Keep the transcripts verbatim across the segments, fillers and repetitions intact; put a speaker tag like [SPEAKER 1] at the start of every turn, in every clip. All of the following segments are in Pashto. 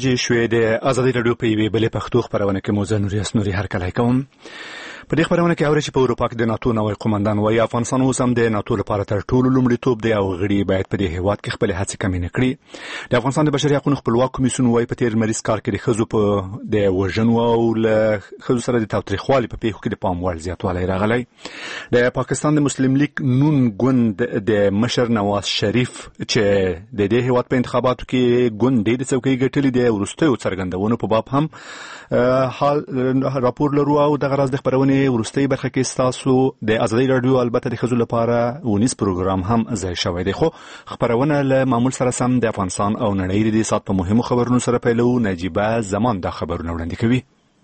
[SPEAKER 1] بجې شوې د ازادي راډیو په یوې بلې پښتو خپرونه کې مو زه نوریاس نوري هرکلی کوم. په دې خبرونه کې اورئ چې په اروپا کې د ناتو نوی قومندان وایي افغانستان اوس هم د ناتو لپاره تر ټولو لومړیتوب دی او غړي باید په دې هیواد کې خپل هڅې کمې نه کړي. د افغانستان د بشري حقوقو خپلواک کمیسیون وایي په تیر مریض کال کې د ښځو په د وژنو او له ښځو سره د تاوتریخوالي په پیښو کې د پام وړ زیاتوالی راغلی. د پاکستان د مسلم لیگ نون ګوند د مشر نواز شریف چې د دې هیواد په انتخاباتو کې ګوند د څوکۍ ګټلې د وروستیو څرګندونو په باب هم حال راپور لرو او د غرض د خبرونې ورستۍ برخه کې ستاسو د ازادي رادیو البته د ښځو لپاره ونیس پروګرام هم ځای شوی دی. خو خبرونه له معمول سره سم د افغانستان او نړۍ د سات په مهمو خبرونو سره پیلو. نجیبه زمان دا خبرونه وړاندې کوي.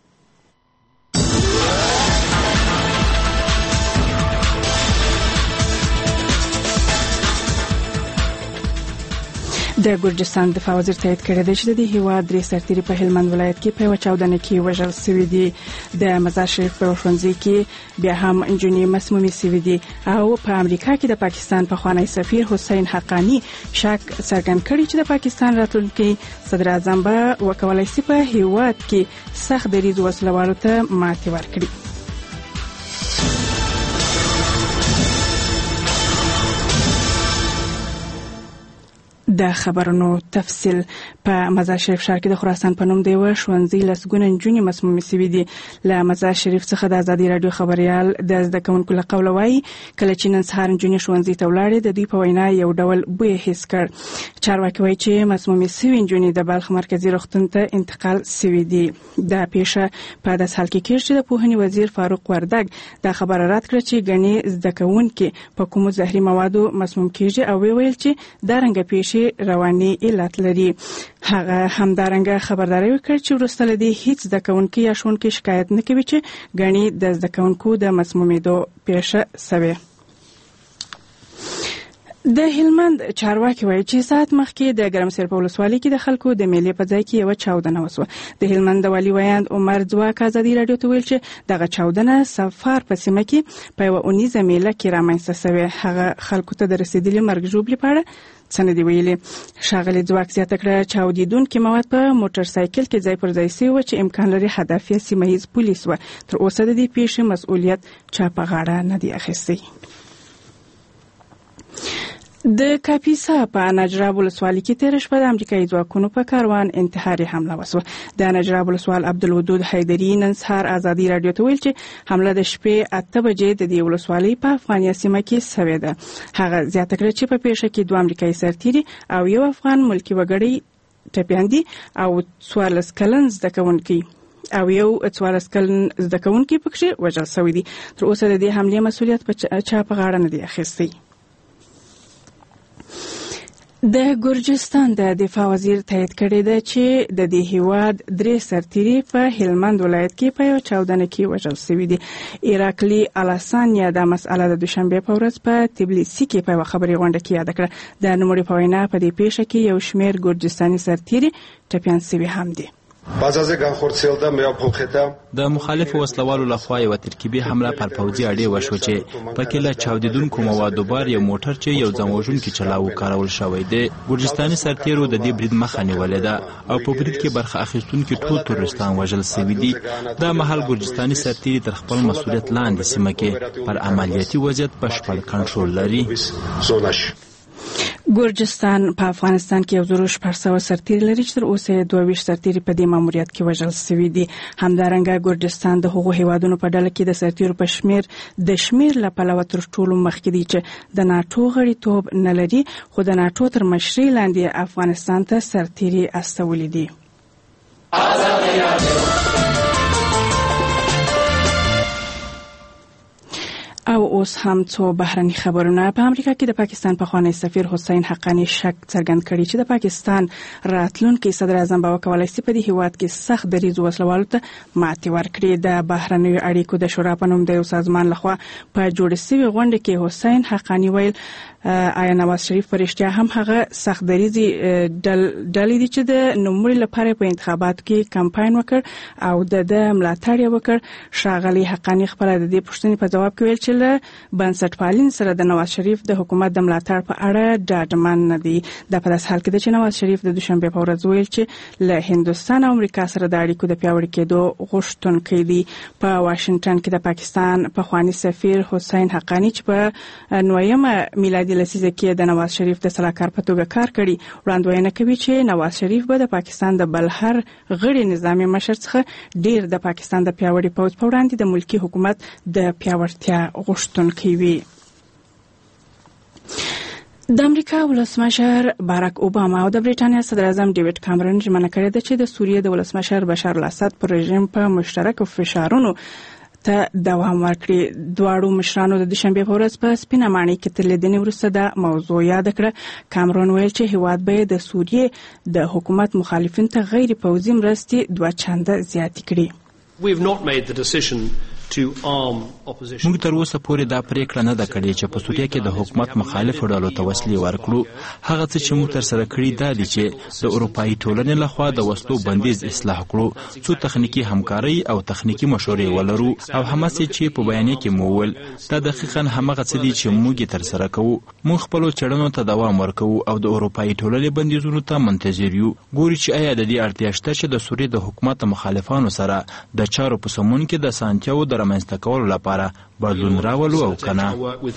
[SPEAKER 2] د ګرجستان دفاع وزیر تایید کړی دی چې د دې هیواد درې سرتیري په هلمند ولایت کې په یوه چاودنه کې وژل شوي دي. د مزار شریف په ښوونځي کې بیا هم نجونې مسمومې شوي دي او په امریکا کې د پاکستان پخوانی سفیر حسین حقانی شک څرګند کړی چې د پاکستان راتلونکي صدر اعظم به وکولای شي په هیواد کې سخت دریځ وسلوالو ته ماتې ورکړي. د خبرونو تفصیل. په مزار شریف ښار کې د خراسان په نوم د یوه ښوونځي لسګونه نجونې مسمومې شوي دي. له مزار شریف څخه د ازادي راډیو خبریال د زده کوونکو له قوله وایي کله چې نن سهار نجونې ښوونځي ته ولاړې د دوی په وینا یو ډول بوی حس کړ. چارواکي وایي چې مسمومې شوي نجونې د بلخ مرکزي روغتون ته انتقال شوي دي. دا پیښه په داسې حال کې کېږي چې د پوهنې وزیر فاروق وردګ دا خبره رد کړه چې ګڼې زده کوونکي په کومو زهري موادو مسموم کېږي او ویل چې دا رنګه پیښې رواني علت لري. هغه همدارنګه خبرداري وکړه چې وروسته له دې هیڅ زده کوونکی یا ښوونکی شکایت نه کوي چې ګڼې د زده کوونکو د مسمومېدو پیښه شوې. د هلمند چارواکي وایي چې ساعت مخکې د ګرمسیر په ولسوالۍ کې د خلکو د میلې په ځای کې یوه چاودنه وسوه. د هلمند د والي ویاند عمر ځواک ازادي راډیو ته ویل چې دغه چاودنه سفار په سیمه کې په یوه اونیزه میله کې رامنځته شوې. هغه خلکو ته د رسېدلي مرګ ژوبلې په اړه څه نه دي ویلي. ښاغلي ځواک زیاته کړه چاودېدونکي مواد په موټر سایکل کې ځای پر ځای شوي وو چې امکان لري هدف یې سیمه ییز پولیس وه. تر اوسه د دې پیښې مسؤلیت چا په غاړه نه دی اخیستی. د کاپیسا په نجراب ولسوالۍ کې تېره شپه د امریکایي ځواکونو په کاروان انتحاري حمله وسوه. د نجراب ولسوال عبدالودود حیدري نن سهار ازادي راډیو ته ویل چې حمله د شپې اته بجې د دې ولسوالۍ په افغانیه سیمه کې شوې ده. هغه زیاته کړه چې په پیښه کې دوه امریکایي سرتیري او یو افغان ملکي وګړی ټپیان دي او څوارلس کلن زده کوونکي او یو څوارلس کلن زده کوونکي پکې وژل شوي دي. تر اوسه د دې حملې مسؤلیت په چا په غاړه نه دی اخیستی. د ګرجستان د دفاع وزیر تایید کړی دی چې د دې هیواد درې سرتیري په هلمند ولایت کې په یوه چاودنه کې وژل شوي دي. ایراکلي الاسانیا دا مسأله د دوشنبې په ورځ په تبلیسي کې په یوه خبري غونډه کې یاده کړه. د نوموړي په وینا په دې پیښه کې یو شمېر ګرجستاني سرتیري ټپیان شوي هم دي.
[SPEAKER 3] د مخالف وسلوالو لخوا یو ترکیبي حمله پر پوځي اډې وشو چې پکې له چاودیدونکو موادو بار یو موټر چې یو ځانوژونکي چلاو کارول شوی دی. ګرجستاني سرتیرو د دې برید مخه نیولې ده او په برید کې برخه اخیستونکي ټول تورستان وژل شوي دي. دا مهال ګرجستاني سرتیري تر خپل مسؤلیت لاندې سیمه کې پر عملیاتي وضعیت بشپړ کنټرول لري.
[SPEAKER 2] ګرجستان په افغانستان کې یو زر شپږ سوه سرتیري لري چې تر اوسه دوه ویشت سرتیري په دې ماموریت کې وژل شوي دي. همدارنګه ګرجستان د هغو هیوادونو په ډله کې د سرتیرو په شمیر د شمیر له پلوه تر ټولو مخکې دی چې د ناټو غړیتوب نه لري، خو د ناټو تر مشرۍ لاندې افغانستان ته سرتیري استولي دي. او اوس هم څو بهرني خبرونه. په امریکا کې د پاکستان پخوانی سفیر حسین حقانی شک څرګند کړی چې د پاکستان راتلونکي صدر اعظم به وکولای شي په دې هیواد کې سخت دریځ وسلوالو ته ماتې ورکړي. د بهرنیو اړیکو د شورا په نوم د یو سازمان لخوا په جوړ شوې غونډه کې حسین حقانی ویل آیا نواز شریف په رښتیا هم هغه سخت دریځي ډلې دي چې د نوموړي لپاره په انتخاباتو کې کمپاین وکړ او د د ملاتړ یې وکړ. ښاغلي حقانی خپله د دې پوښتنې په ځواب کې ویل چې چې له بنسټپالین سره د نواز شریف د حکومت د ملاتړ په اړه ډاډمن نه دي. دا په داسې حال کې ده چې نواز شریف د دوشنبه په ورځ ویل چې له هندوستان او امریکا سره د اړیکو د پیاوړي کېدو غوښتونکی دي. په واشنگټن کې د پاکستان پخوانی سفیر حسین حقانی چې په نویمه میلادي لسیزه کې د نواز شریف د سلاکار په توګه کار کړي وړاندوینه کوي چې نواز شریف به د پاکستان د بلهر غړي نظامی مشر څخه ډیر د پاکستان د پیاوړي پوځ په وړاندې د ملکی حکومت د پیاوړتیا غوښتونکی وي. د امریکا ولسمشر باراک اوباما او د بریټانیا صدر اعظم ډیوډ کامرون ژمنه کړې ده چې د سوریې د ولسمشر بشار الاسد پر رژیم په مشترک فشارونو ته دوام ورکړي. دواړو مشرانو د دوشنبه په ورځ په سپینه ماڼۍ کې تر لیدنې وروسته د موضوع یاد کړه. کامرون ویل چې هیواد به د سوریې د حکومت مخالفین ته غیر پوځي مرستې دوه چنده زیاتې کړي.
[SPEAKER 4] We have not made the decision to arm opposition.
[SPEAKER 3] موږ تر اوسه پورې دا پریکړه نه ده کړې چې په سوریه کې د حکومت مخالفو ډلو ته وسلې ورکړو. هغه څه چې موږ تر سره کړی دا دي چې د اروپایي ټولنې لخوا د وسلو بندیز اصلاح کړو، څو تخنیکی همکاري او تخنیکی مشورې ولرو او هماسې چې په بیانیه کې مو ول دا دقیقاً همغه څه دي چې موږ تر سره کوو. موږ خپل چړنو ته دوام ورکوو او د اروپایي ټولنې بندیزونو ته منتظر یو. ګوري چې آیا د دې اړتیا شته چې د سوریې د حکومت مخالفانو سره د چارو په سمون کې د سانتیاو د رامنځته کولو لپاره بدلون راولو او کنه.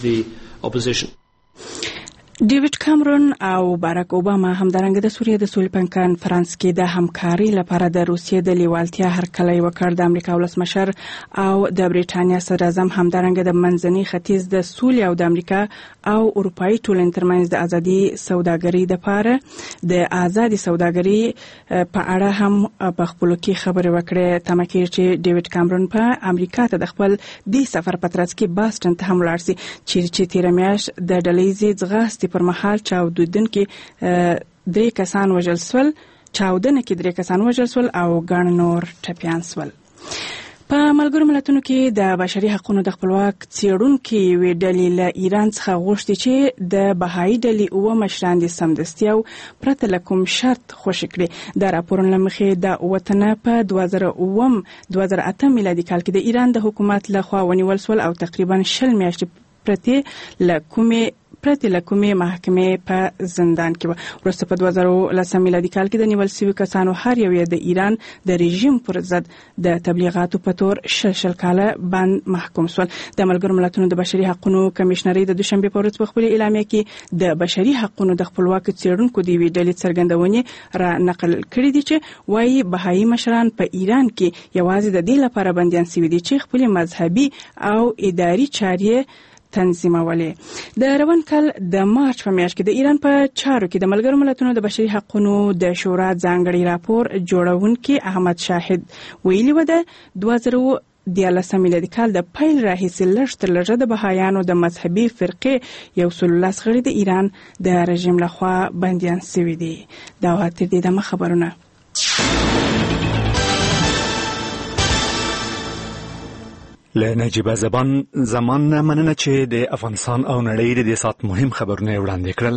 [SPEAKER 2] ډیوډ کامرون او باراک اوباما همدارنګه د سوریې د سولې په کنفرانس کې د همکاري لپاره د روسیې د لیوالتیا هرکلی وکړ. د امریکا ولسمشر او د بریټانیا صدر اعظم همدارنګه د منځني ختیځ د سولې او د امریکا او اروپایي ټولنې ترمنځ د ازادي سوداګرۍ لپاره د ازادي سوداګرۍ په اړه هم په خپلو کې خبرې وکړې. تمه کېږي چې ډیوډ کامرون په امریکا ته د خپل دې سفر په ترڅ کې باستن ته هم لاړ شي چې تیره میاشت د ډلهییزې ځغاستې پر مهال چاودیدونکي درې کسان وژل شول چاودنه کې درې کسان وژل شول او ګڼ نور ټپیان شول. په ملګرو ملتونو کې د بشري حقوقو د خپلواک څېړونکو وی ډلې له ایران څخه غوښتي چې د بهایي ډلې اوه مشران دي سمدستي او پرته له کوم شرط خوشي کړي. د راپورونو له مخې د وطن په دوه زره اووم دوه زره اته میلادي کال کې د ایران د حکومت لخوا ونیول شول او تقریبا شل میاشتې پرته له کومې پرته له کومې محکمې په زندان کې و. وروسته په دوه زره لسم میلادي کال کې د نیول شوي کسانو هر یو یې د ایران د رژیم پر ضد د تبلیغاتو په تور شل شل کاله بند محکوم شول. د ملګرو ملتونو د بشري حقوقو کمیشنرۍ د دوشنبه په ورځ په خپل اعلامیه کې د بشري حقوقو د خپلواک څېړونکو د وی ډلې څرګندونې را نقل کړې دي چې وايي بهایي مشران په ایران کې یوازې د دې لپاره بندیان شوي دي چې خپل مذهبي او اداري چارې تنظیمولې. د روان کال د مارچ په میاشت کې د ایران په چارو کې د ملګرو ملتونو د بشري حقوقو د شورا ځانګړي راپور جوړونکي احمد شاهد ویلي و د دوه زره دیارلسم میلادي کال د پیل راهیسې لږ تر لږه د بهایانو د مذهبي فرقې یو سل لس غړي د ایران د رژیم لخوا بندیان شوي دي. دا تر دې دمه خبرونه.
[SPEAKER 1] له نجیبه زبان زمان نه مننه چې د افغانستان او نړۍ د دې سات مهم خبرونه وړاندې کړل.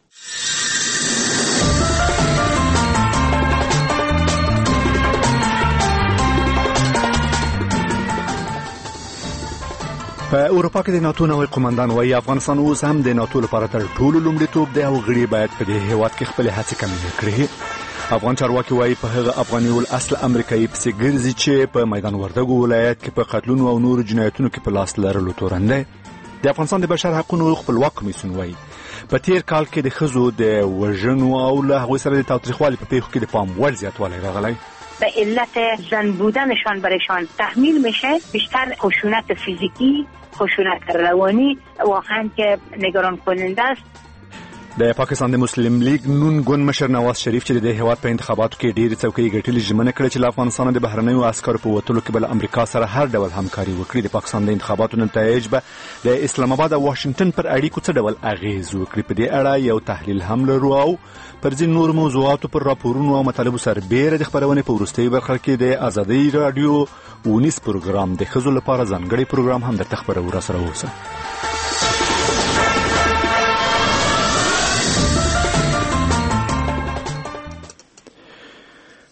[SPEAKER 1] په اروپا کې د ناتو نوی قومندان وایي افغانستان اوس هم د ناتو لپاره تر ټولو لومړیتوب دی او غړي باید په دې هیواد کې خپل هڅې کمې کړي. افغان چارواکي وایي په هغه افغاني ول اصل امریکایي پسې ګرځي چې په میدان وردګو ولایت کې په قتلونو او نور جنایتونو کې په لاس لرلو تورن دی. د افغانستان د بشر حقوقو خپلواک کمیسیون وایي په تیر کال کې د ښځو د وژنو او له هغوی سره د تاوتریخوالي په پیښو کې د پام وړ زیاتوالی راغلی.
[SPEAKER 5] به علت زن بودنشان برایشان تحمیل میشه، بیشتر خشونت فیزیکی، خشونت روانی واقعا که نگران کننده است.
[SPEAKER 1] د پاکستان د مسلم لیگ نون ګوند مشر نواز شریف چې د هیواد په انتخاباتو کې ډېرې څوکۍ ګټلې ژمنه کړې چې له افغانستان د بهرنیو عسکرو په وتلو کې به له امریکا سره هر ډول همکاري وکړي. د پاکستان د انتخاباتو نتایج به د اسلام آباد او واشنگټن پر اړیکو څه ډول اغیز وکړي. په دې اړه یو تحلیل هم لرو او پر ځینو نورو موضوعاتو پر راپورونو او مطالبو سربیره د خبرونې په وروستۍ برخه کې د ازادۍ راډیو ونیس پروګرام د ښځو لپاره ځانګړی پروګرام هم درته خپرو. راسره اوسه.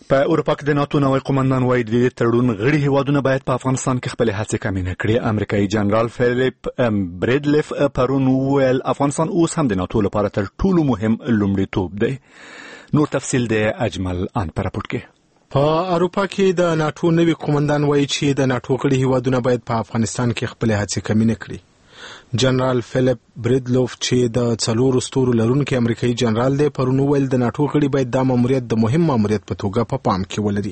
[SPEAKER 1] په اروپا کې د ناتو نوی قومندان وایي د تړون غړي هیوادونه باید په افغانستان کې خپل هڅې کمینه کړي. امریکایي جنرال فلیپ بریډلیف پرون وویل افغانستان اوس هم د ناتو لپاره تر ټولو مهم لومړیتوب دی. نور تفصیل د اجمل ان په راپور کې.
[SPEAKER 6] په اروپا کې د ناتو نوی قومندان وایي چې د ناتو غړي هیوادونه باید په افغانستان کې خپل هڅې کمینه کړي. جنرال فلیپ بریډلوف چې د څلورو ستورو لرونکي امریکایي جنرال دی پرون ویل د ناتو غړي باید دا ماموریت د مهم ماموریت په توګه په پام کې ولري.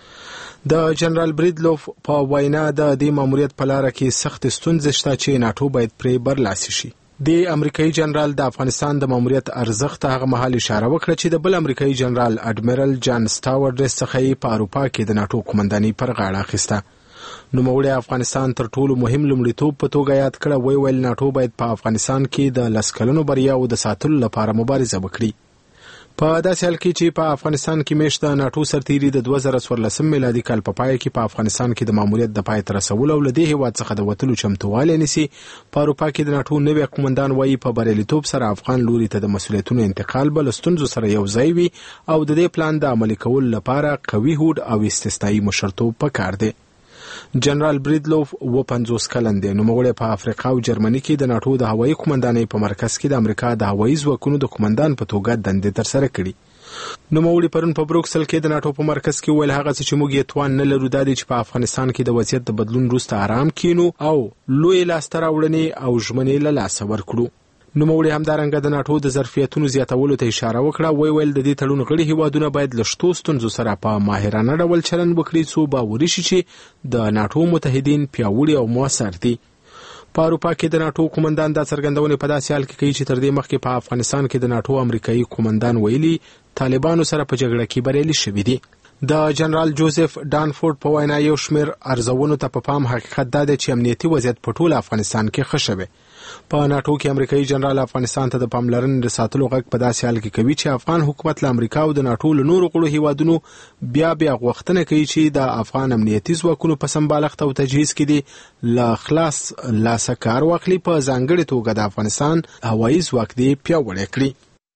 [SPEAKER 6] د جنرال بریډلوف په وینا د دې ماموریت په لار کې سخت ستونزې شته چې ناتو باید پرې برلاسي شي. د امریکایي جنرال د افغانستان د ماموریت ارزښت هغه مهال اشاره وکړه چې د بل امریکایي جنرال اډمیرل جان سټاورډ څخه په اروپا کې د ناتو قومنداني پر غاړه اخیسته. نوموړی افغانستان تر ټولو مهم لومړیتوب په توګه یاد کړه. وی ویل ناتو باید په افغانستان کې د لس کلونو بریاو د ساتلو لپاره مبارزه وکړي. په داسې حال کې چې په افغانستان کې میاشت د ناتو سرتیري د دوه زره څوارلسم میلادي کال په پای کې په افغانستان کې د ماموریت د پای ته رسولو او له دې هیواد څخه د وتلو چمتووالی نیسي. په اروپا کې د ناتو نوی قومندان وایي په بریالیتوب سره افغان لوري ته د مسؤلیتونو انتقال به له ستونزو سره یو ځای وي او د دې پلان د عملي کولو لپاره قوي هوډ او استثنایي مشرتوب پکار دی. جنرال بریډلوف و پنځوس کلن دی. نوموړی په افریقا او جرمني کې د ناتو د هوایي قومندانۍ په مرکز کې د امریکا د هوایي ځواکونو د قومندان په توګه دندې ترسره کړي. نوموړي پرون په بروکسل کې د ناتو په مرکز کې ویل هغه چې موږ یې توان نه لرو دا دی چې په افغانستان کې د وضعیت د بدلون وروسته آرام کینو او لوی لاسته راوړنې او ژمنې له لاسه ورکړو. نوموړي همدارنګه د ناتو د ظرفیتونو زیاتولو ته اشاره وکړه. وی ویل د دې تړون غړي هیوادونه باید له شتو ستونزو سره په ماهرانه ډول چلند وکړي څو باوري شي چې د ناتو متحدین پیاوړي او موثر دي. په اروپا کې د ناتو قومندان دا څرګندونه په داسې حال کې کوي چې تر دې مخکې په افغانستان کې د ناتو امریکایي قومندان ویلي طالبانو سره په جګړه کې بریالي شوي دي. د جنرال جوزف ډانفورد په وینا یو شمېر ارزونو ته په پام حقیقت دا دی چې امنیتي وضعیت په ټول افغانستان کې ښه شوی. په ناتو کې امریکایي جنرال افغانستان ته د پاملرنې د ساتلو غږ په داسې حال کې کوي چې افغان حکومت له امریکا او د ناتو له نورو غړو هیوادونو بیا بیا غوښتنه کوي چې د افغان امنیتي ځواکونو په سمبالښت او تجهیز کې دي له خلاص لاسه کار واخلي. په ځانګړې توګه د افغانستان هوایي ځواک دی پیاوړی کړي.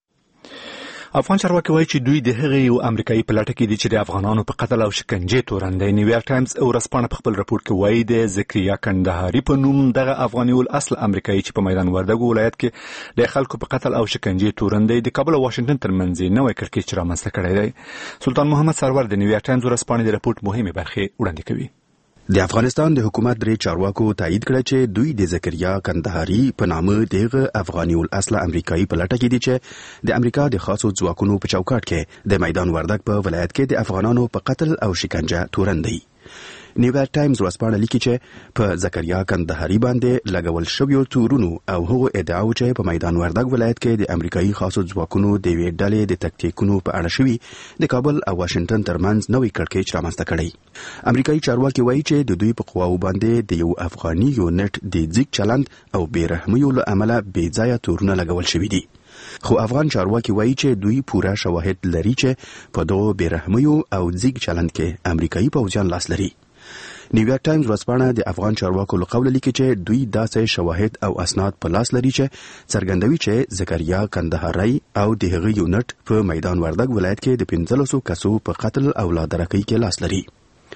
[SPEAKER 1] افغان چارواکي وایي چې دوی د هغې یو امریکایي په لټه کې دي چې د افغانانو په قتل او شکنجې تورن دی. نیویارک ټایمز ورځپاڼه په خپل راپور کې وایي د زکریا کندهاري په نوم دغه افغاني الاصل امریکایي چې په میدان وردګو ولایت کې د خلکو په قتل او شکنجې تورن دی د کابل او واشنګټن ترمنځ نوی کړکېچ رامنځته کړی دی. سلطان محمد سرور د نیویارک ټایمز ورځپاڼې د راپور مهمې برخې وړاندې کوي.
[SPEAKER 7] د افغانستان د حکومت درې چارواکو تایید کړی چې دوی د زکریا کندهاري په نامه دغه افغاني الاصل امریکایي په لټه کې دي چې د امریکا د خاصو ځواکونو په چوکاټ کې د میدان وردګ په ولایت کې د افغانانو په قتل او شکنجه تورن دی. نیویارک ټایمز ورځپاڼه لیکي چې په زکریا کندهاري باندې لګول شویو تورونو او هغو ادعاو چې په میدان وردګ ولایت کې د امریکایي خاصو ځواکونو د یوې ډلې د تکتیکونو په اړه شوي د کابل او واشنګټن ترمنځ نوی کړکېچ رامنځته کړی. امریکایي چارواکي وایي چې د دوی په قواو باندې د یو افغاني یونټ د ځیګ چلند او بېرحمیو له امله بې ځایه تورونه لګول شوي دي. خو افغان چارواکي وایي چې دوی پوره شواهد لري چې په دغو بېرحمیو او ځیګ چلند کې امریکایي پوځیان لاس لري. نیویارک ټایمز ورځپاڼه د افغان چارواکو له قوله لیکي چې دوی داسې شواهد او اسناد په لاس لري چې څرګندوي چې زکریا کندهاري او د هغه یونټ په میدان وردګ ولایت کې د پنځلسو کسو په قتل او لادرکۍ کې لاس لري.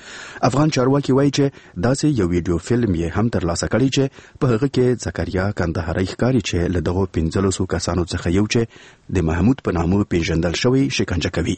[SPEAKER 7] افغان چارواکي وایي چې داسې یو ویډیو فلم یې هم ترلاسه کړی چې په هغه کې زکریا کندهاري ښکاري چې له دغو پنځلسو کسانو څخه یو چې د محمود په نامه پیژندل شوی شکنجه کوي.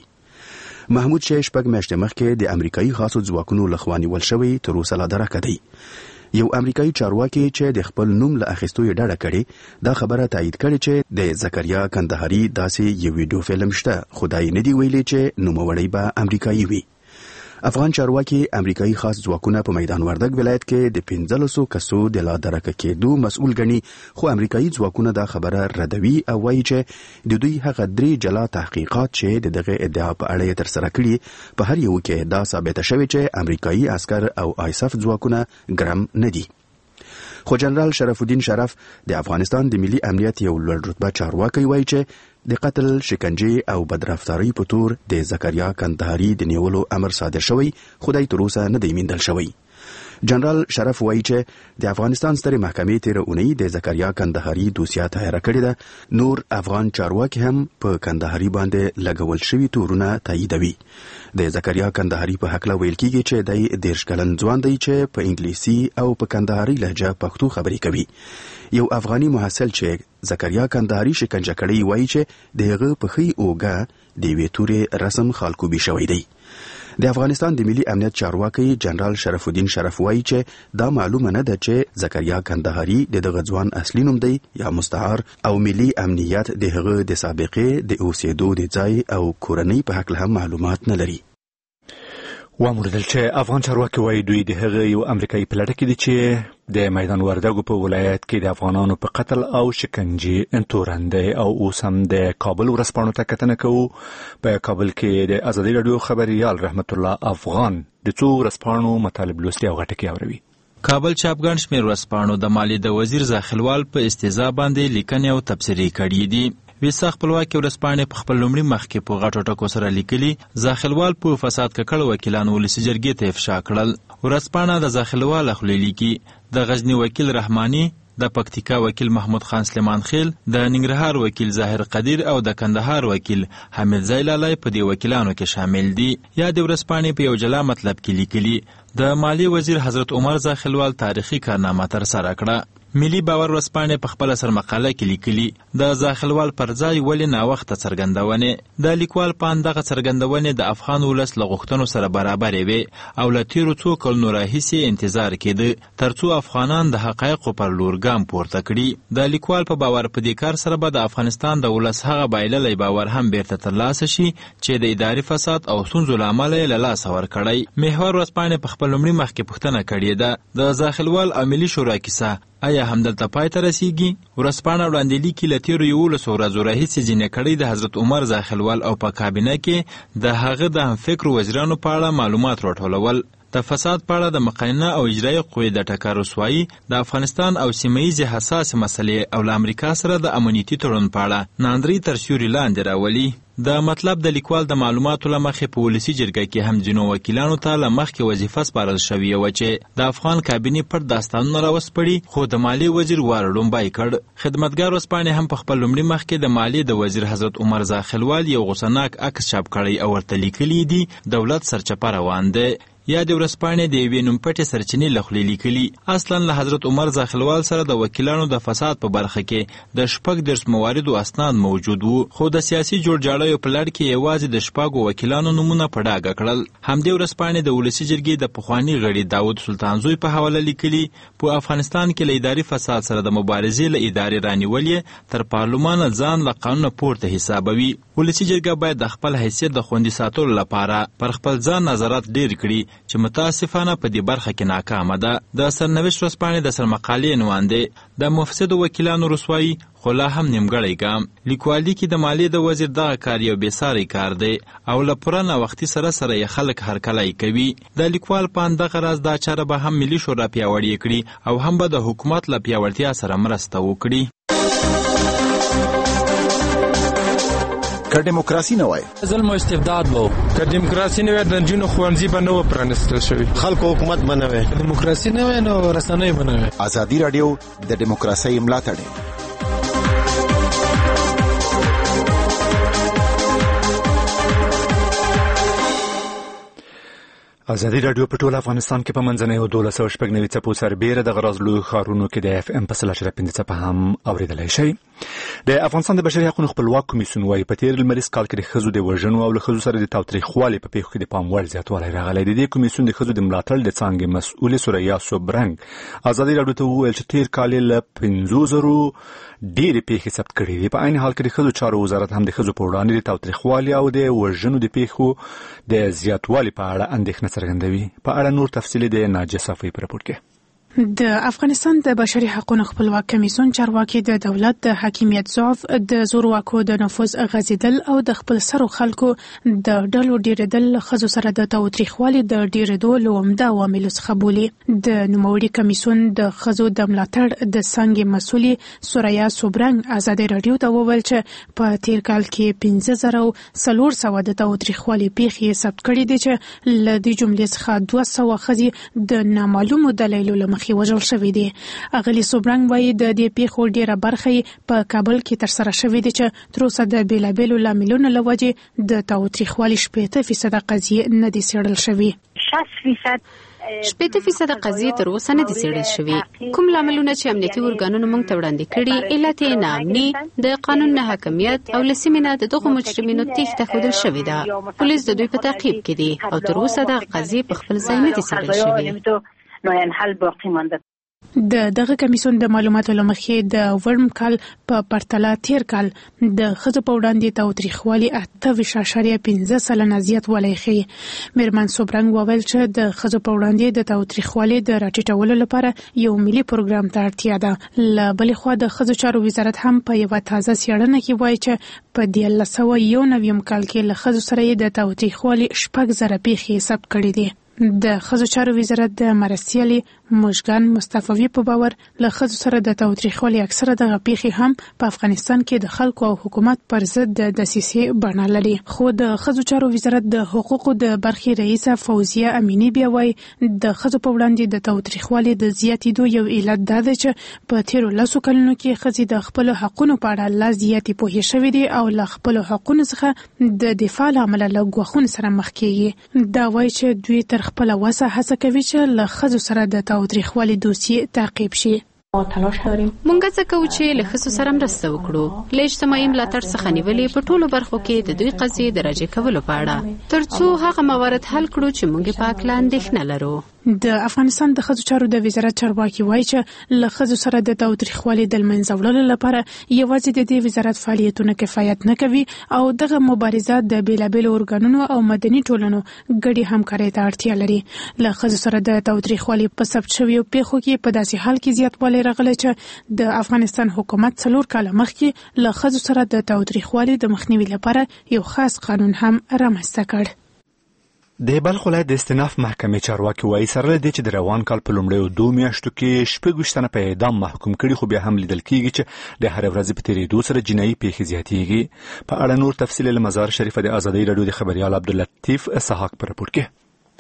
[SPEAKER 7] محمود چې شپږ میاشتې مخکې د امریکایي خاصو ځواکونو لخوا نیول شوی تر اوسه لا درکه دی. یو امریکایي چارواکي چې د خپل نوم له اخیستو یې ډډه کړې دا خبره تایید کړې چې د زکریا کندهاري داسې یو ویډیو فلم شته خو دا یې نه دی ویلي چې نوموړی به امریکایي وي. افغان چارواکي امریکایي خاص ځواکونه په میدان وردګ ولایت کې د پنځلسو کسو د لا درکه کېدو مسؤل ګڼي خو امریکایي ځواکونه دا خبره ردوي او وایي چې د دوی هغه درې جلا تحقیقات چې د دغه ادعا په اړه یې ترسره کړي په هر یو کې دا ثابته شوې چې امریکایي عسکر او آیساف ځواکونه ګرم نه دي. خو جنرال شرف الدین شرف د افغانستان د ملي امنیت یو لوړ رتبه چارواکي وایي چې د قتل شکنجې او بدرفتاری په تور د زکریا کندهاري د نیولو امر صادر شوی خدای تر اوسه نه دی موندل شوی. جنرال شرف وایي چې د افغانستان سترې محکمې تیر اونۍ د زکریا کندهاري دوسیه تیاره کړې ده. نور افغان چارواکي هم په کندهاري باندې لګول شوي تورونه تاییدوي. د زکریا کندهاري په حق ویل کیږي چې د دیرش کلن ځوان دی چې په انګلیسي او په کندهاري لهجه پښتو خبرې کوي. یو افغاني محصل چې زکریا کندهاري شکنجه کړی وایي چې دغه په خي اوګه د وی تورې رسم خالکوبي شوی دی. د افغانستان د ملي امنیت چارواکي جنرال شرف الدین شرف وایي چې دا معلومه نه ده چې زکریا کندهاري د دغه ځوان اصلي نوم دی یا مستعار او ملي امنیت د هغه د سابقې د اوسېدو د ځای او کورنۍ په حق هم معلومات نه لري.
[SPEAKER 1] واموردل چې افغان چارواکي وایي دوی د هغه یو امریکایي په لټه کې دي چې د میدان وردګو په ولایت کې د افغانانو په قتل او شکنجې تورنده او اوس هم د کابل ورځپاڼو ته کتنه کوو. په کابل کې د ازادي راډیو خبريال رحمت الله افغان د څو ورځپاڼو مطالب لوستي او غټکي اوروي.
[SPEAKER 3] کابل چاپګان شمیر ورځپاڼو د مالی د وزیر زاخلوال په استهزاء باندې لیکنې او تبصرې کړې دي. ویسا خپلواکي ورځپاڼې په خپل لومړي مخ کې په غټو ټکو سره لیکلي زاخلوال په فساد ککړ وکیلان ولسي جرګې ته افشا کړل. ورځپاڼه د زاخلوال خولې لیکي د غزنی وکیل رحماني، د پکتیکا وکیل محمود خان سلیمان خیل، د ننګرهار وکیل ظاهر قدیر او د کندهار وکیل حمید زیلالای په دې وکیلانو کې شامل دي. یا د ورځپاڼې په یو جلا مطلب کې لیکلي د مالی وزیر حضرت عمر زاخلوال تاریخي کارنامه تر سره کړه. ملي باور ورځپاڼې په خپل سر مقاله کې لیکلي د زاخلوال پر ځای ولې ناوخته څرګندونې د لیکوال په اندغه څرګندونې د افغان ولس له غوښتنو سره برابرې وې او له تیرو څو کلونو راهیسې انتظار کېده ترڅو افغانان د حقایقو پر لور ګام پورته کړي. د لیکوال په باور په دې کار سره به د افغانستان د ولس هغه بایللی باور هم بیرته ترلاسه شي چې د اداري فساد او ستونزو له امله یې له لاسه ورکړی. محور ورځپاڼې په خپل لومړي مخ کې پوښتنه کړې ده د زاخلوال او ملي شورا کیسه آیا همدلته پای ته رسیږي؟ ورځپاڼه وړاندې لیکي له تیرو یولسو ورځو راهیسې ځینې کړۍ د حضرت عمر زاخلوال او په کابینه کې د هغه د همفکرو وزیرانو په اړه معلومات راټولول. د فساد په اړه د مقننه او اجرایي قوې د ټکر رسوایي، د افغانستان او سیمه ییزې حساسې مسلې او له امریکا سره د امنیتي تړون په اړه ناندري تر سیوري لاندې راولي. د مطلب د لیکوال د معلوماتو له مخې په ولسي جرګه کې هم ځینو وکیلانو ته له مخکې وظیفه سپارل شوې وه چې د افغان کابینې پټ داستانونه راوسپړي، خو د مالیې وزیر وار ړومبی کړ. خدمتګار ورځپاڼې هم په خپل لومړي مخ کې د مالیې د وزیر حضرت عمر زاخلوال یو غوسناک عکس چاپ کړی او ورته لیکلي دي دولت سرچپه روان دی. یا د ورځپاڼې د یوې نومپټې سرچینې له خولې لیکلي اصلا له حضرت عمر زاخلوال سره د وکیلانو د فساد په برخه کې د شپږ دېرش مواردو اسناد موجود وو، خو د سیاسي جوړجاړیو په لړ کې یوازې د شپږو وکیلانو نومونه په ډاګه کړل. همدې ورځپاڼې د ولسي جرګې د پخواني غړي داود سلطانزوی په حواله لیکلي په افغانستان کې له اداري فساد سره د مبارزې له ادارې رانیول تر پارلمانه ځان له قانونه پورته حسابوي. ولسي جرګه باید د خپل حیثیت د خوندي ساتلو لپاره پر خپل ځان نظارت ډیر کړي چې متاسفانه په دې برخه کې ناکامه ده. د سرنوشت ورځپاڼې د سرمقالې عنوان دی د مفسدو وکیلانو رسوایي خو لا هم نیمګړی ګام. لیکوال لیکي د مالیې د وزیر دغه کار یو بېساری کار دی او له پوره ناوختي سره سره یې خلک هرکلی کوي. د لیکوال په اندغه راز دا چاره به هم ملي شورا پیاوړې کړي او هم به د حکومت له پیاوړتیا سره مرسته وکړي.
[SPEAKER 8] که دیموکراسي نه وای
[SPEAKER 9] ظلم او استبداد وو،
[SPEAKER 10] که دیموکراسي نه وای د نجونو ښوونځي به نه و پرانیستل شوي،
[SPEAKER 8] خلکو حکومت به نه وای،
[SPEAKER 10] دیموکراسي نه وای نو رسنۍ به نه وای.
[SPEAKER 8] ازادي راډیو د دیموکراسۍ ملاتړ.
[SPEAKER 1] ازادي راډیو په ټول افغانستان کې په منځنۍ او دولس سوه شپږ نوي څپو سربیره د غراض لویو ښارونو کې د اف ام په سل اشاریه پنځه څپه هم اورېدلی شئ. د افغانستان د بشري حقوقو خپلواک کمیسیون وایي په تېر لمریز کال کې د ښځو د وژنو او له ښځو سره د تاوتریخوالي په پیښو کې د پام وړ زیاتوالی راغلی. د دې کمیسیون د ښځو د ملاتړ د څانګې مسؤلې سوریا سوبرنګ ازادي راډیو ته وویل چې تېر کال یې له پنځو زرو ډېرې پیښې ثبت کړي دي. په عین حال کې د ښځو چارو وزارت هم د ښځو په وړاندې د تاوتریخوالي او د وژنو د پیښو د زیاتوالي په اړه اندېښنه څرګندوي. په اړه نور تفصیل د ناجیه صافۍ په راپور کې.
[SPEAKER 9] د افغانستان د بشري حقوقو خپلواک کمیسیون چارواکي د دولت د حاکمیت ضعف، د زورواکو د نفوذ غځیدل او د خپل سرو خلکو د ډلو ډیریدل ښځو سره د تاوتریخوالي د ډیریدو له عمده عواملو څخه بولي. د نوموړي کمیسیون د ښځو د ملاتړ د څانګې مسؤلې سوریا سوبرنګ ازادي رادیو ته وویل چې په تیر کال کې پنځه زره څلور سوه د تاوتریخوالي پیښې ثبت کړي دي چې له دې جملې څخه دوه سوه ښځې د نامعلومو دلایلو له مخې وژل شوې دي. اغلی سوبرنګ وایي د دې پیښو ډیره برخه په کابل کې ترسره شوې دي چې تر اوسه د بیلابیلو لاملونو له وجې د تاوتریخوالي شپږ فیصد قضیې نه دي څېړل شوې.
[SPEAKER 11] شصت فیصد شپږ فیصد قضیې تر اوسه نه دي څېړل شوې. کوم لاملونه چې امنیتي ارګانونو موږ ته وړاندې کړي علت یې ناامني، د قانون نه حاکمیت او له سیمې نه د دغو مجرمینو تېښته ښودل شوې ده. پولیس د دوی په تعقیب کې دي او تر اوسه دغه قضیې په خپل ځای نه دي څېړل شوې.
[SPEAKER 5] نوین حل باقی مانده.
[SPEAKER 9] د دغه کمیسیون د معلوماتو له مخې د ورم کال په پرتله تیر کال د ښځو په وړاندې تاوتریخوالي اته ویشت اعشاریه پنځه سلنه زیاتوالی ښیي. میرمن سوبرنګ وویل چې د ښځو په وړاندې د تاوتریخوالي د راټیټولو لپاره یو ملي پروګرام ته اړتیا ده. له بلې خوا د ښځو چارو وزارت هم په یوه تازه څېړنه کې وایي چې په دیارلس سوه یو نویم کال کې له ښځو سره یې د تاوتریخوالي شپږ زره پیښې ثبت کړي دي. د ښځو چارو وزارت د مرستیالي مشګان مصطفوي په باور له ښځو سره د تاوتریخوالي اکثره دغه پیښې هم په افغانستان کې د خلکو او حکومت پر ضد د دسیسې بڼه لري. خو د ښځو چارو وزارت د حقوقو د برخې رئیسه فوزیه امینی بیا وایي د ښځو په وړاندې د تاوتریخوالي د زیاتېدو یو علت دا دی چې په تیرو لسو کلونو کې ښځې د خپلو حقونو په اړه لا زیاتې پوهې شوې دي او له خپلو حقونو څخه د دفاع له امله له ګواښونو سره مخ کېږي. دا وایي چې دوی تر خپل وسه هڅه کوي چې له ښځو سره د تاوتریخوالي دوسیې تعقیب شي.
[SPEAKER 11] مونږ څه کوو چې له ښځو سره مرسته وکړو، له اجتماعي ملاتړ څخه نیولې په ټولو برخو کې د دوی قضیې د راجع کولو په اړه، ترڅو هغه موارد حل کړو چې مونږ په اکله اندېښنه لرو.
[SPEAKER 9] د افغانستان د ښځو چارو د وزارت چارواکي وایي چې له ښځو سره د تاوتریخوالي د له منځه وړلو لپاره یوازې د دې وزارت فعالیتونه کفایت نه کوي او دغه مبارزه د بیلابیلو ارګانونو او مدني ټولنو ګډې همکارۍ ته اړتیا لري. له ښځو سره د تاوتریخوالي په ثبت شویو پیښو کې په داسې حال کې زیاتوالی راغلی چې د افغانستان حکومت څلور کاله مخکې له ښځو سره د تاوتریخوالي د مخنیوي لپاره یو خاص قانون هم رامنځته کړ.
[SPEAKER 1] د بلخ ولایت د استیناف محکمې چارواکي وایي سره له دې چې د روان کال په لومړیو دوو میاشتو کې شپږ ویشت تنه په اعدام محکوم کړي، خو بیا هم لیدل کېږي چې د هرې ورځې په تېرېدو سره جنایي پیښې زیاتېږي. په اړه نور تفصیل له مزار شریفه د ازادۍ راډیو د خبریال عبداللطیف اسحاق په راپور کې.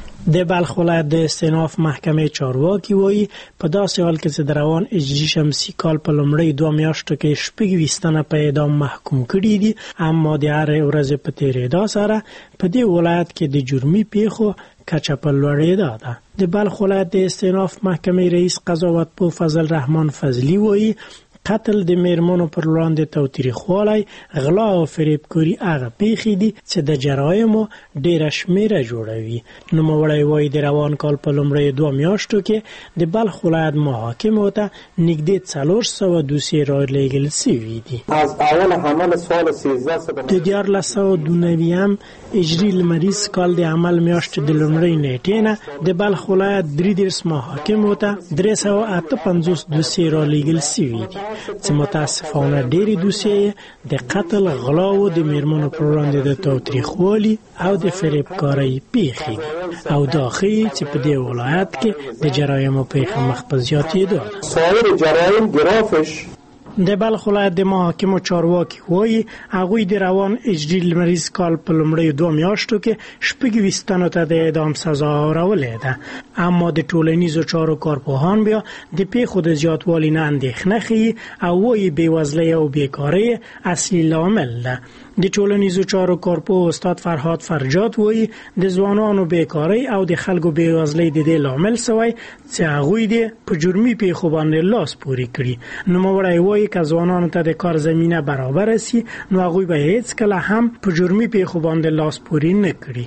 [SPEAKER 12] د بلخ ولایت د استیناف محکمې چارواکي وایي په داسې حال کې چې د روان هجري شمسي کال په لومړۍ دوه میاشتو کې شپږ ویشت تنه په اعدام محکوم کړي دي، اما د هرې ورځې په تېرېدا سره په دې ولایت کې د جرمي پیښو کچه په لوړېدا ده. د بلخ ولایت د استیناف محکمې رئیس قضاوت پوه فضل رحمان فضلي وایي قتل د میرمنو پر وړاندې تاوتریخوالی، غلا او فریبکاري هغه پیښې دي چې د جرایمو ډېره شمېره جوړوي. نوموړی وایي د روان کال په لومړیو دوه میاشتو کې د بلخ ولایت محاکمو ته نږدې څلور سوه دوسیې رالېږل سوي دي.
[SPEAKER 13] از اول حمل سال سیزده
[SPEAKER 12] د دیارلس سوه دوه نوي هجري لمریز کال د عمل میاشتې د لومړۍ نیټې نه د بلخ ولایت درې دېرش محاکمو ته درې سوه اته پنځوس دوسیې رالېږل سوي دي چې متاسفانه ډېرې دوسیې د قتل، غلا او د میرمنو پر وړاندې د تاوتریخوالي او د فریبکارۍ پیښې دي او دا ښیي چې په دې ولایت کې د جرایمو پیښه مخ په زیاتېدو ده.
[SPEAKER 13] سایر جرایم ګرافش
[SPEAKER 12] د بلخ ولایت د محاکمو چارواکي وایي هغوی د روان هجري لمریز کال په لومړیو دوه میاشتو کې شپږ ویشت تنو ته د اعدام سزا اورولې ده، اما د ټولنیزو چارو کارپوهان بیا د پیښو د زیاتوالي نه اندېښنه ښیي او وایي بېوزلۍ او بېکارۍ اصلي لامل ده. د ټولنیزو چارو کارپوه استاد فرهاد فرجاد وایي د ځوانانو بېکارۍ او د خلکو بېوزلۍ د دې لامل سوی چې هغوی دې په جرمي پیښو باندې لاس پورې کړي. نوموړی وایي که ځوانانو ته د کار زمینه برابره سي نو هغوی به هیڅکله هم په جرمي پیښو باندې لاس پورې نه کړي.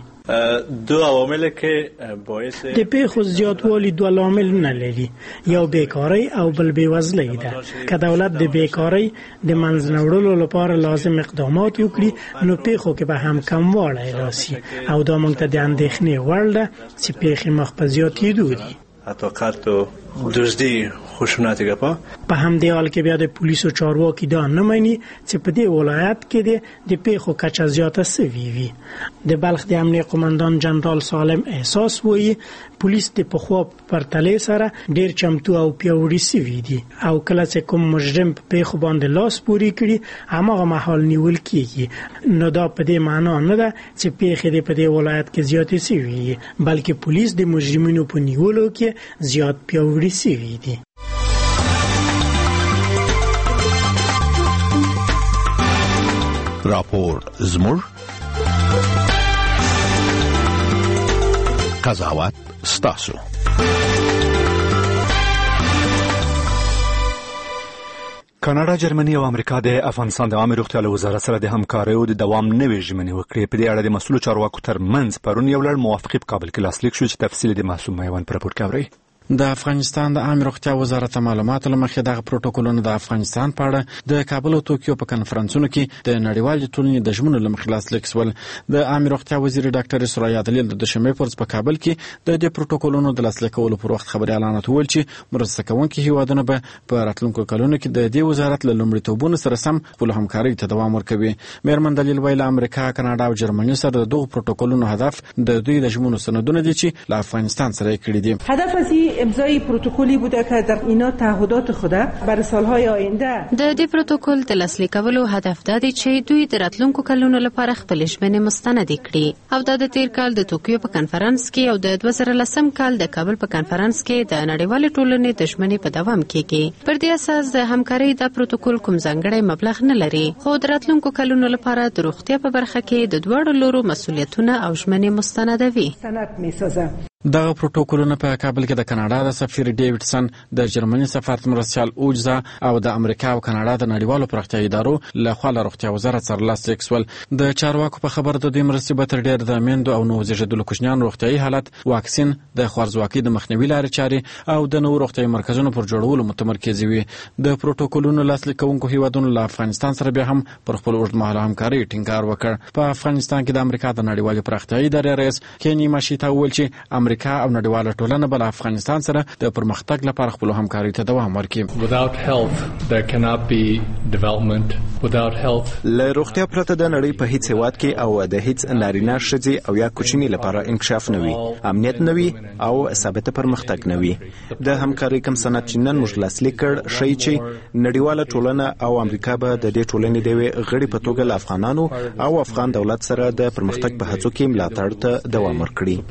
[SPEAKER 14] دو عوامل که باعث
[SPEAKER 12] د پیښو زیاتوالی دوه لاملونه لري، یو بیکاری او بل بېوزلۍ ده. که دولت د بیکاری د منځ وړلو لپاره لازم اقدامات وکړي نو پیښو کې به هم کموالی راسي او دا موږ ته د اندېښنې وړ ده چې پیښې مخ په زیاتېدو دي.
[SPEAKER 14] حتی قتل و دزدی خشونت ګپا
[SPEAKER 12] په همدې حال کې بیا د پولیسو چارواکي دا نه مانی چې په دې ولایت کې د پیښو کچه زیاته سوي وي. د بلخ د امنیه قومندان جنرال سالم احساس وایي پولیس د پخوا پرتلې سره ډیر چمتو او پیاوړي سوي دي او کله چې کوم مجرم په پیښو باندې لاس پوري کړي هغه مهال نیول کیږي. نو دا په دې معنی نه ده چې پیښې د په دې ولایت کې زیاتې سوي بلکې پولیس د مجرمینو په نیولو کې زیات پیاوړي سوي دي.
[SPEAKER 15] راپور زموږ قضاوت ستاسو.
[SPEAKER 1] کاناډا، جرمني او امریکا د افغانستان د عامه روغتیا له وزارت سره د همکاریو د دوام نوې ژمنې وکړې. په دې اړه د مسؤلو چارواکو ترمنځ پرون یو لړ موافقې په کابل کې لاسلیک شو چې تفصیل د معصوم میوند په راپور کې اورئ.
[SPEAKER 16] د افغانستان د عامه روغتیا وزارت معلوماتو لمخې دغه پروتوکولونه د افغانستان په اړه د کابل او توکیو په کنفرانسونو کې د نړیوال ټولنې د ژمنو لمخې لاسلیک شول. د عامه روغتیا وزیر ډاکټر سرایا دلیل د دوشنبه پرځ په کابل کې د دې پروتوکولونو د لاسلیکولو پر وخت خبري اعلانات ویل چې مرسته کوونکي هیوادونه به په راتلونکو کلونو کې د دې وزارت له لومړیتوبونو سره سم خپل همکاري ته دوام ورکوي. میرمن دلیل ویل امریکا، کاناډا او جرمنی سره د دغه پروتوکولونو هدف د دوی د ژمنو سندونه دي چې له افغانستان سره کړي دي.
[SPEAKER 17] هدف از امضای پروتکل پروتکلی بوده که در اینا تعهدات خود برای سالهای آینده
[SPEAKER 11] د دې پروتکل د لاسلیکولو هدف دا دی چې دوی د راتلونکو کلونو لپاره خپل ژمنې مستند کړي او دا د تیر کال د توکیو په کنفرانس کې او د دوه زره لسم کال د کابل په کنفرانس کې د نړیوال ټولنې د ژمنې په دوام کېږي. پر دې اساس د همکارۍ د پروتکل کوم ځانګړی مبلغ نه لري، خو د راتلونکو کلونو لپاره د روغتیا په برخه کې د دوړو لورو مسؤلیتونه او ژمنې مستندوي.
[SPEAKER 17] سند میسازه.
[SPEAKER 16] دغه پروتوکولونه په کابل کې د کاناډا د سفیر ډیوډسن، د جرمني سفارت مرستیال اوجزا او د امریکا او کاناډا د نړیوالو پراختیایي ادارو له خوا له روغتیا وزارت سره لاسلیک شول. د چارواکو په خبر د دې مرستې به تر ډېر د میندو او نوزیږېدلو کوچنیانو روغتیایي حالت، واکسین، د خوارځواکۍ د مخنیوي لارې چارې او د نوو روغتیایي مرکزونو پر جوړولو متمرکز وي. د پروتوکولونو لاسلیک کوونکو هیوادونو له افغانستان سره بیا هم پر خپل اوږدمهاله همکارۍ ټینګار وکړ. په افغانستان کې د امریکا د نړیوالې پراختیایي ادارې رئیس کینی ماشیتا وویل چې امریکا او نړیواله ټولنه بل افغانستان سره د پرمختګ لپاره خپل همکاري ته دوام ورکړي.
[SPEAKER 18] Without health there cannot be development. Without health
[SPEAKER 8] له روغتیا پرته د نړۍ په هیڅ هیواد کې او د هیڅ نارینه ښځې او یا کوچني لپاره انکشاف نه وي، امنیت نه وي او ثابته پرمختګ نه وي. د همکارۍ کوم سند چې نن موږ لاسلیک کړ ښیي چې نړیواله ټولنه او امریکا به د دې ټولنې د یوې غړي په توګه له افغانانو او افغان دولت سره د پرمختګ په هڅو کې ملاتړ ته دوام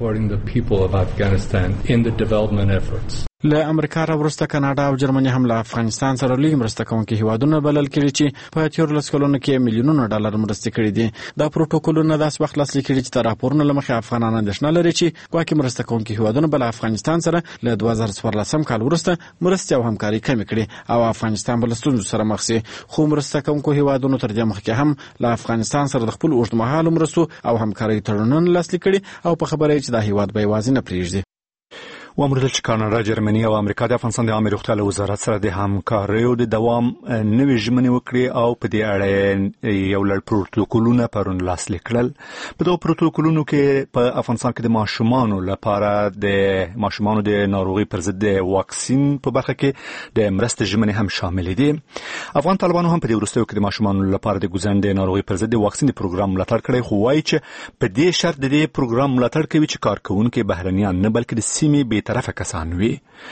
[SPEAKER 8] ورکړي.
[SPEAKER 18] in the development efforts.
[SPEAKER 16] له امریکا وروسته کاناډا او جرمني هم له افغانستان سره لوی مرسته کوونکي هیوادونه بلل کړي چې په تیر لس کلونو کې میلیونونه ډالر مرستې کړي دي. دا پروتوکولونه داس وخت لاسلیک کړي چې د راپورونو له مخې افغانان اندېښنه لري چې ګواکې مرسته کوونکي هیوادونه بل افغانستان سره له دوه زره څوارلسم کال وروسته مرستې او همکاري کمې کړي او افغانستان بل ستونزو سره مخ شي. خو مرسته کوونکو هیوادونو تر دې مخکې هم له افغانستان سره د خپل اوږدمهاله مرستو او همکارۍ تړونونه لاسلیک کړي او په خبره چې دا هیواد به یوازې نه پرېږدي.
[SPEAKER 1] وامر چې کاناډا، جرمني او امریکا د افغانستان د عامه روغتیا له وزارت سره د همکاریو د دوام نوې ژمنې وکړي او په دې اړه یو لړ پروتوکولونه پرون لاسلیک کړل. په دغه پروتوکولونو کې په افغانستان کې د ماشومانو لپاره د ماشومانو د ناروغي پر ضد د واکسین په برخه کې د مرستې ژمنې هم شامل دي. افغان طالبانو هم په دې وروستیو کې د ماشومانو لپاره د ګوزن د ناروغي پر ضد د واکسین پروګرام ملاتړ کړی، خو وایي چې په دې شرط د دې پروګرام ملاتړ کوي چې کارکونکي بهرنیان نه بلکې د سیمې طرفه کسان وي.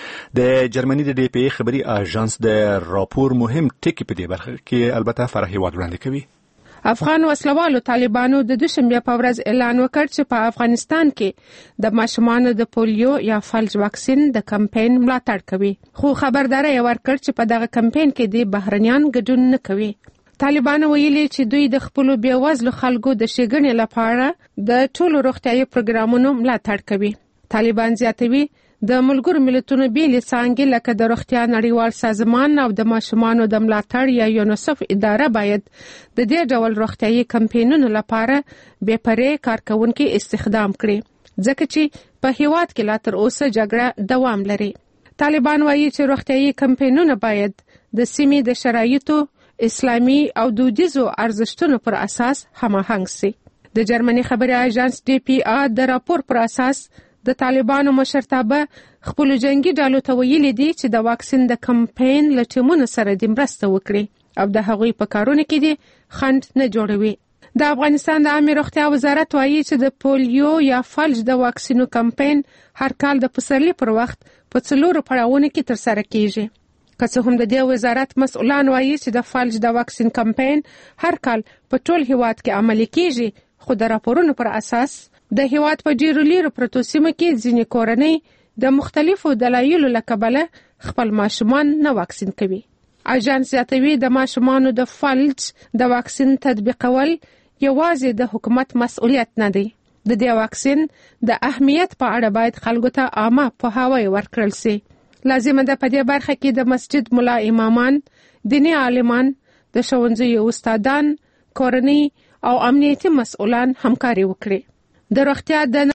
[SPEAKER 1] د جرمني د ډي پی ای خبري اژانس د راپور مهم ټکی په دې برخه کې البته فرحي واد وړاندې کوي.
[SPEAKER 19] افغان وسلوالو طالبانو د دوشنبه په ورځ اعلان وکړ چې په افغانستان کې د ماشومانو د پولیو یا فلج واکسین د کمپاین ملاتړ کوي، خو خبرداري ورکړ چې په دغه کمپاین کې د بهرنیان ګډون نه کوي. طالبانو ویلي چې دوی د خپل بیوزلو خلکو د شګنې لپاره د ټولو روغتیايي پروګرامونو ملاتړ کوي. طالبان زیاتوي د ملګرو ملتونو بیلې څانګې لکه د روغتیا نړیوال سازمان او د ماشومانو د ملاتړ یا یونیسف اداره باید د دې ډول روغتیايي کمپاینونو لپاره بې پرې کارکونکي استخدام کړي، ځکه چې په هیواد کې لا تر اوسه جګړه دوام لري. طالبان وایي چې روغتیايي کمپاینونه باید د سیمې د شرایطو، اسلامي او دودیزو ارزښتونو پر اساس هماهنګ شي. د جرمني خبري اژانس ډي پی ای د راپور پر اساس د طالبانو مشرتابه خپل جنگي ډالو ته ویلي دي چې د واکسین د کمپاین له ټیمونو سره د مرسته وکړي او د هغوی په کارونو کې دي خنډ نه جوړوي. د افغانستان د عامه روغتیا وزارت وایي چې د پولیو یا فلج د واکسینو کمپاین هر کال د پسرلي پر وخت په څلورو پړاوونو کې ترسره کیږي. که څه هم د دې وزارت مسؤلان وایي چې د فلج د واکسین کمپاین هر کال په ټول هیواد کې عملي کیږي، خو د راپورونو پر اساس د هیواد په ډیرو لیرو پرتو سیمو کې ځینې کورنۍ د مختلفو دلایلو له کبله خپل ماشومان نه واکسین کوي. اژانس زیاتوي د ماشومانو د فلج د واکسین تطبیقول یوازې د حکومت مسؤلیت نه دی. د دې واکسین د اهمیت په اړه باید خلکو ته عامه پوهاوی ورکړل شي. لازمه ده په دې برخه کې د مسجد ملا امامان، دیني عالمان، د ښوونځیو استادان، کورنۍ او امنیتي مسؤلان همکاري وکړي. د روغتیا د